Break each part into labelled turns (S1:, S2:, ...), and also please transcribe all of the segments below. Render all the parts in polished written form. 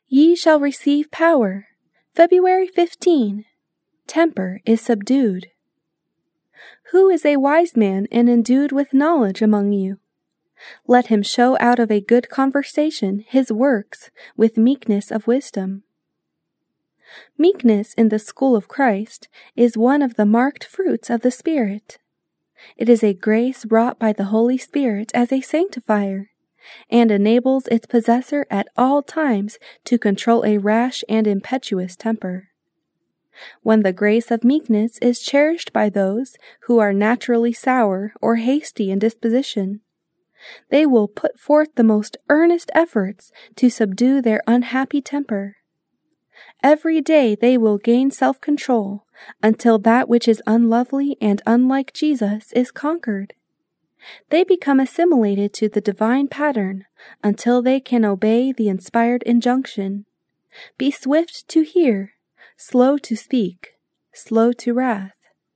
S1: Ye shall receive power. February 15. Temper is subdued. Who is a wise man and endued with knowledge among you? Let him show out of a good conversation his works with meekness of wisdom. Meekness in the school of Christ is one of the marked fruits of the Spirit. It is a grace wrought by the Holy Spirit as a sanctifier, and enables its possessor at all times to control a rash and impetuous temper. When the grace of meekness is cherished by those who are naturally sour or hasty in disposition, they will put forth the most earnest efforts to subdue their unhappy temper. Every day they will gain self-control until that which is unlovely and unlike Jesus is conquered. They become assimilated to the divine pattern until they can obey the inspired injunction. Be swift to hear, slow to speak, slow to wrath.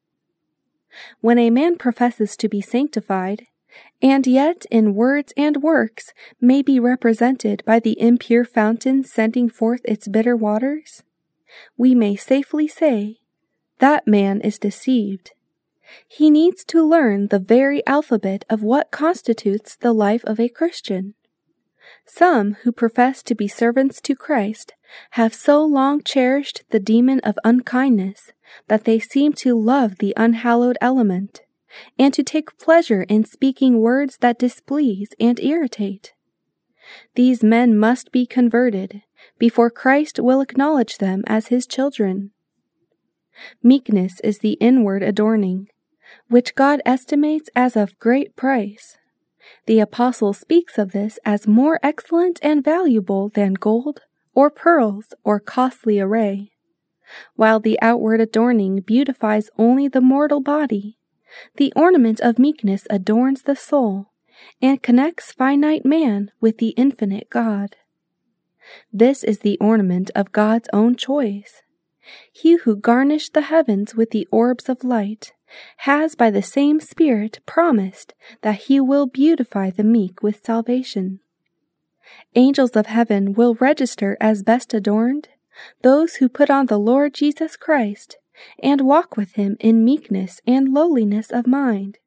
S1: When a man professes to be sanctified, and yet in words and works may be represented by the impure fountain sending forth its bitter waters, we may safely say, that man is deceived. He needs to learn the very alphabet of what constitutes the life of a Christian. Some who profess to be servants to Christ have so long cherished the demon of unkindness that they seem to love the unhallowed element, and to take pleasure in speaking words that displease and irritate. These men must be converted before Christ will acknowledge them as his children. Meekness is the inward adorning, which God estimates as of great price. The apostle speaks of this as more excellent and valuable than gold, or pearls, or costly array. While the outward adorning beautifies only the mortal body, the ornament of meekness adorns the soul, and connects finite man with the infinite God. This is the ornament of God's own choice. He who garnished the heavens with the orbs of light has by the same Spirit promised that he will beautify the meek with salvation. Angels of heaven will register as best adorned those who put on the Lord Jesus Christ and walk with him in meekness and lowliness of mind.